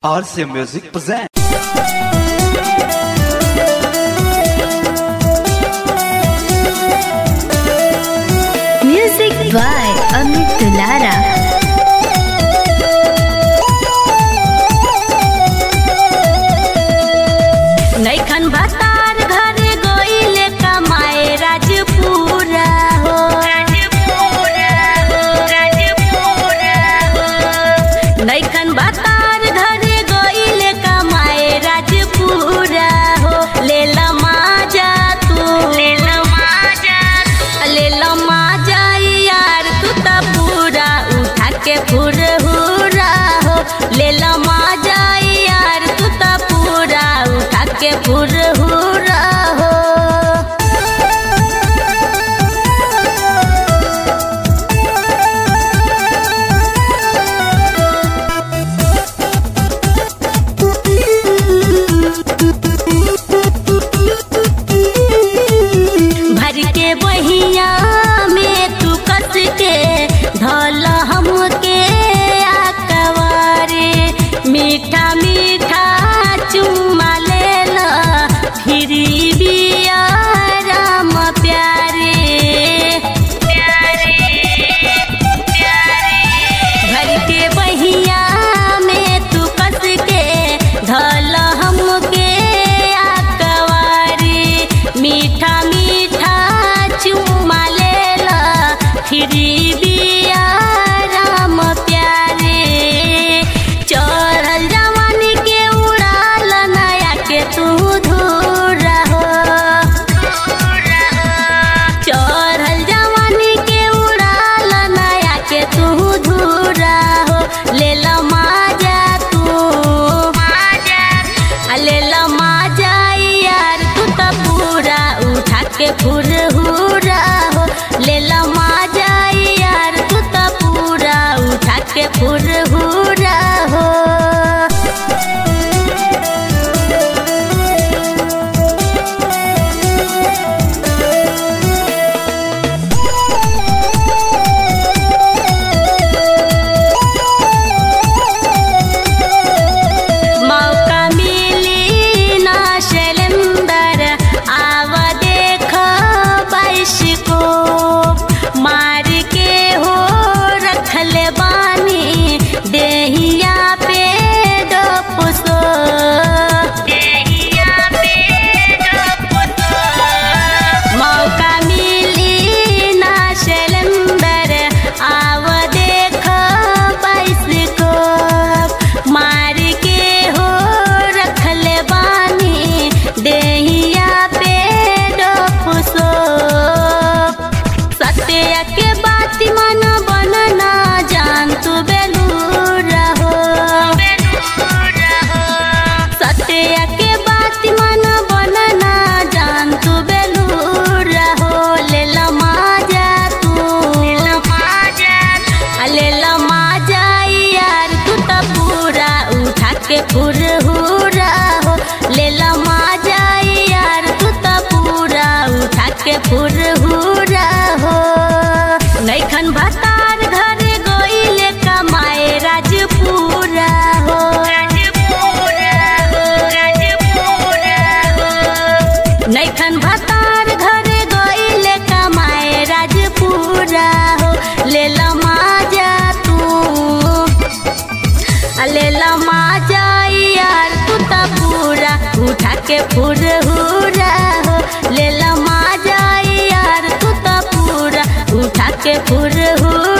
RC Music presents. Music by Amit Dulara. नैखन भतार घर गोइले कमाए राजपुरा हो नैखन भतार घर गोइले कमाए राजपुरा हो ले लमाजा तू ले लमाजा यार तू त पूरा उठा के फुरहुरा हो ले लमाजा यार तू त पूरा उठा के फुरहुरा हो भर के बहिया में तू कस के धल हमके आकवारे मीठा मीठा चुम्मा लेला फिर बिया राम प्यारे भर के बहिया में तू कस के धल हमके आकवारे मीठा मीठा चुम्मा लेला फिर बिया राम प्यारे चढ़ल जवानी के उड़ाल नया के तू धूरा हो चढ़ल जवानी के उड़ाल नया के तू धूरा हो ले लमाजा तू ले लमाजा यार तू त पूरा उठा के फुरहुरा हो ले लमाजा यार तू त पूरा उठा के फुरहुरा हो मौका मिली ना शैलेंदर आव देख बाईश को मार के हो रखले बानी देहिया पे डोपुसो मौका मिली ना शैलेंदर आव देख बाईश को मार के हो रखले बानी देहिया पे डोपुसो सत्य के बात मन बनना जान तू बेलूरा हो सत्य के बात मन बनना जान तू बेलूरा हो ले लमाजा तू ले लमाजा यार तू त पूरा उठा के फुरहुरा हो ले लमाजा यार तू त पूरा उठा के फुरहुरा हो नैखन भतार घर गोइले कमाए राजपुरा हो नैखन भतार घर गोइले कमाए राजपुरा हो ले लमाजा तू ले लमाजा यार तू त पूरा उठा के फुरहुरा हो ले लमाजा यार तू त पूरा उठा के फुरहुरा